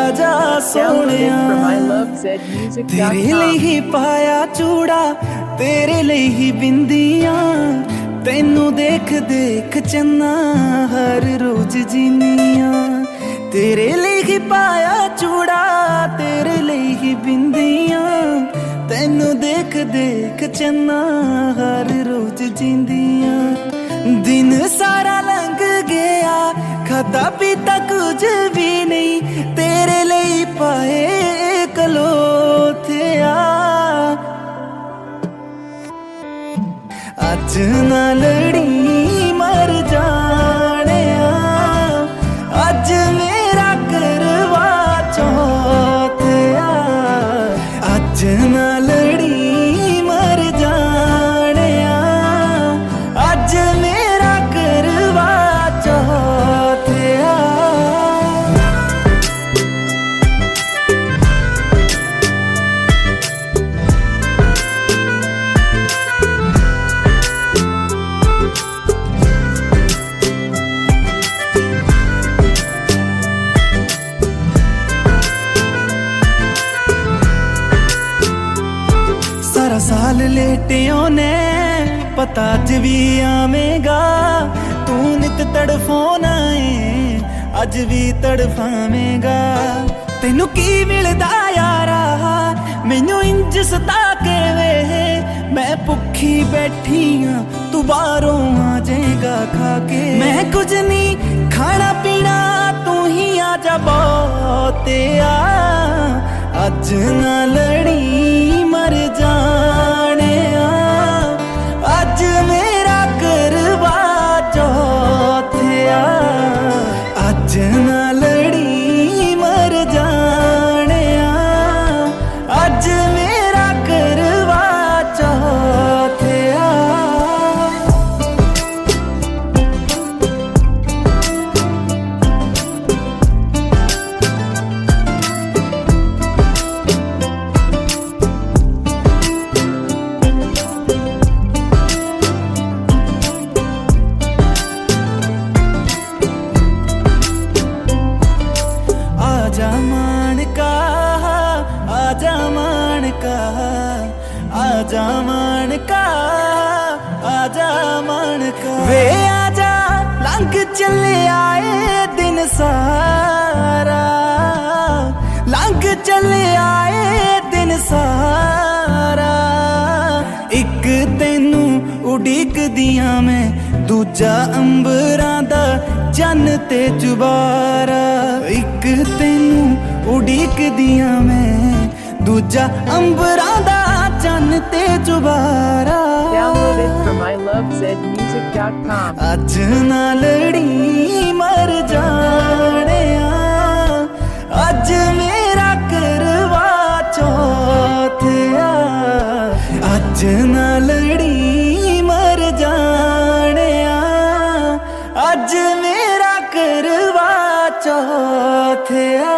जा सोनिया तेरे लिए ही पाया चूड़ा तेरे लिए ही बिंदियां तेनू देख देख चन्ना हर रोज जीनिया तेरे लिए ही पाया चूड़ा तेरे लिए ही बिंदियां तेनू देख देख चन्ना हर रोज जींदियां दिन सारा लंघ गया खाता पीता कुछ भी नहीं तेरे लिए पाए कलोथिया अज ना लड़ी मर जाने अज मेरा करवा चौथिया अज ना लड़ी मर जाने अज मेरा करवा चौथिया सारा साल लेटियों ने पता अज भी आवेगा तू नित तड़फोना है अज भी तड़फावेगा तेनू की मिलदा यारा मैनू इंज सता के वे मैं भुखी बैठी हाँ तू बाहरों आ जाएगा खा के मैं कुछ नहीं खाना पीना तू ही आ जा बहुतिया अज ना लड़ी मर जाने अज मेरा करवा चौथिया अज ना लड़ी मर जाने अज मेरा करवा चौथिया आजा मानका आजा मानका आजा मानका आजा मानका वे आजा लंघ चले आए दिन सारा लंघ चले आए दिन सारा एक तेनू उड़ीक दिया मैं दूजा अंबरां दा चन ते जुबारा एक तेनू उड़ीक दिया मैं दूजा अंबरां दा चन ते जुबारा अज ना लड़ी मर जाने अज मेरा करवा चौथिया अज ना लड़ी मर जाने अज मेरा करवा चौथिया